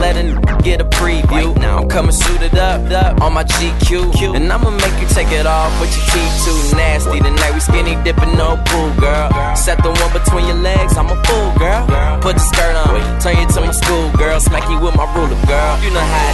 let a get a preview. I'm coming suited up on my GQ, and I'ma make you take it off with your teeth too nasty. Tonight we skinny dipping, no pool, girl. Set the one between your legs, I'm a fool, girl. Put the skirt on, turn you to my school, girl. Smack you with my ruler, girl. You know how